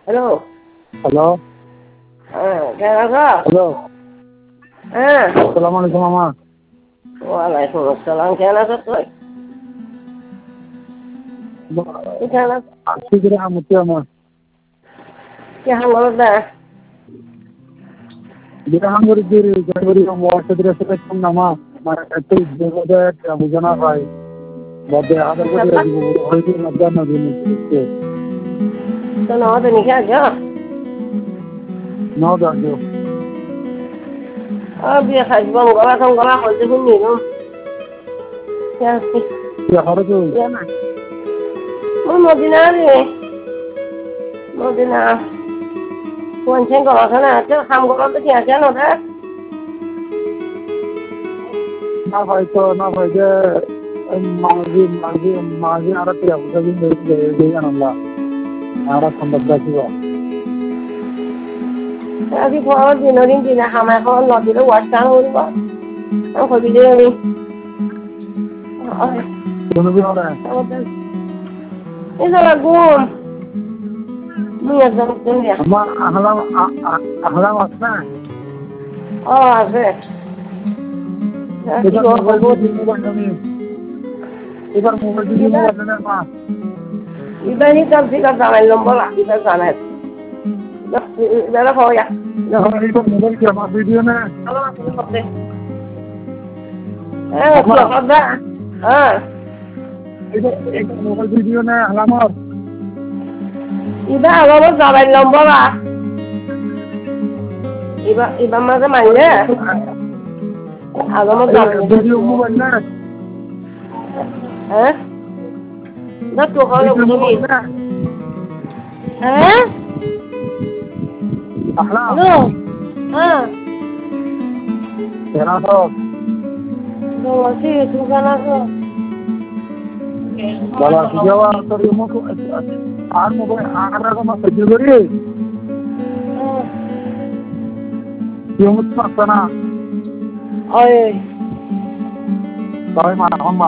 Hello. Hello. হ্যাঁ, কেমন আছো? হ্যালো। হ্যাঁ। আসসালামু আলাইকুম মামা। ওয়ালাইকুম আসসালাম। কেমন আছো তুই? তুই কেমন আছো? আজকে করে আমতে আমার কেমন বলো না? যেটা হাঙ্গরি দিয়ে জানুয়ারি ওয়ার্ষে দিয়েছে কোন নামা মানে একটু যেভাবে বুঝানো হয় বদে আদর করে দিব হয়তো মধ্যে না দিন তো না তো নিকে আছো? নাও দাও বিয়ে খাইব গলা হইতে শুনি নো। কি হারে তো মদিনা রে। মদিনা। কোন ছেন গলা খানা আছে খাম গলা তো কি আছে না রে? না হয়তো না হয়তো মাঝে আর একটা বুঝাবি দেই জানালা আর সম্ভব দাসিব আজি পর দিন হামা এখন নদীরে ওয়াশটান হইব। আমি কবি দে আমি। কোনো দিন হবে এটা লাগুম। মুই একদম তুমি। আমার আহলাম আছে না আছে। এবার মোবাইল দিয়ে মোবাইল না মা Iba ni kan sila sa lombo la iba sana. Dala ko ya. এবার মোবাইল কি আমার ভিডিও না Halo aku ni kote. Ko kada. এবার মোবাইল ভিডিও না আমার Iba ako sa lombo la. Iba ma sa manje. Ako mo sa video mobile না Na to ko lo video ko mobile ni. না আহলাম Hello. এরা তো No, si tu kana ko. বলা যাওয়া তোর মতো আর মোবাইল আর রকম ভিডিও করি কেউ মুখ পাচ্ছে না Ay. সবাই মা